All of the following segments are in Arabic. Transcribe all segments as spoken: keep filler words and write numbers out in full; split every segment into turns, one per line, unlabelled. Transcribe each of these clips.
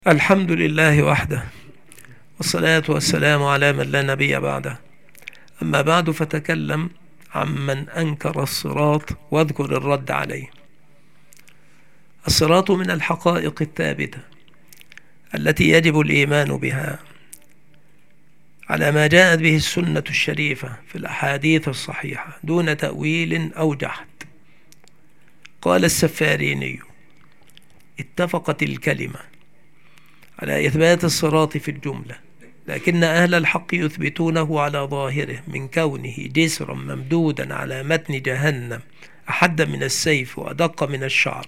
الحمد لله وحده، والصلاة والسلام على من لا نبي بعده. أما بعد، فتكلم عمن أنكر الصراط واذكر الرد عليه. الصراط من الحقائق الثابتة التي يجب الإيمان بها على ما جاءت به السنة الشريفة في الأحاديث الصحيحة دون تأويل أو جحد. قال السفاريني: اتفقت الكلمة على إثبات الصراط في الجملة، لكن أهل الحق يثبتونه على ظاهره من كونه جسرا ممدودا على متن جهنم أحد من السيف وأدق من الشعر.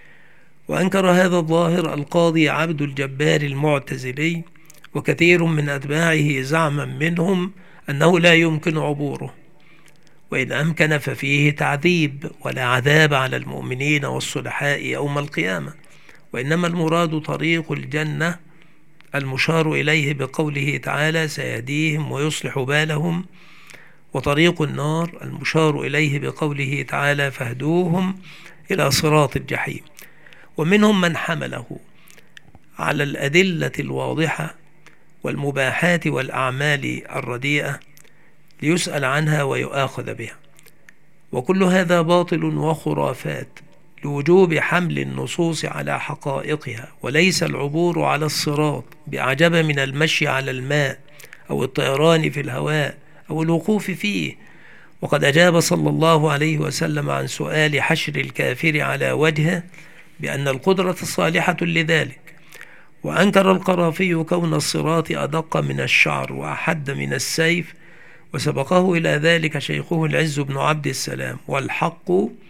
وأنكر هذا الظاهر القاضي عبد الجبار المعتزلي وكثير من أتباعه، زعما منهم أنه لا يمكن عبوره، وإن أمكن ففيه تعذيب ولا عذاب على المؤمنين والصلحاء يوم القيامة، وإنما المراد طريق الجنة المشار إليه بقوله تعالى: سيهديهم ويصلح بالهم، وطريق النار المشار إليه بقوله تعالى: فاهدوهم إلى صراط الجحيم. ومنهم من حمله على الأدلة الواضحة والمباحات والأعمال الرديئة ليسأل عنها ويؤاخذ بها، وكل هذا باطل وخرافات لوجوب حمل النصوص على حقائقها، وليس العبور على الصراط بعجب من المشي على الماء أو الطيران في الهواء أو الوقوف فيه. وقد أجاب صلى الله عليه وسلم عن سؤال حشر الكافر على وجهه بأن القدرة صالحة لذلك. وأنكر القرافي كون الصراط أدق من الشعر وأحد من السيف، وسبقه إلى ذلك شيخه العز بن عبد السلام. والحق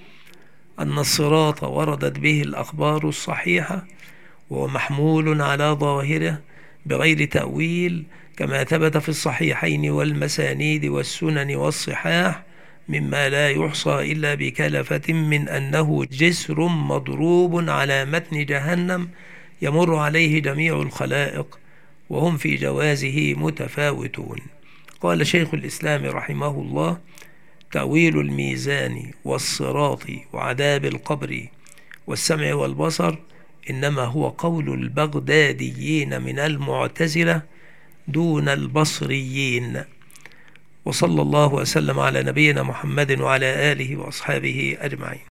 أن الصراط وردت به الأخبار الصحيحة، وهو محمول على ظاهره بغير تأويل، كما ثبت في الصحيحين والمسانيد والسنن والصحاح مما لا يحصى إلا بكلفة من أنه جسر مضروب على متن جهنم يمر عليه جميع الخلائق، وهم في جوازه متفاوتون. قال شيخ الإسلام رحمه الله: تأويل الميزان والصراط وعذاب القبر والسمع والبصر إنما هو قول البغداديين من المعتزلة دون البصريين. وصلى الله وسلم على نبينا محمد وعلى آله وأصحابه أجمعين.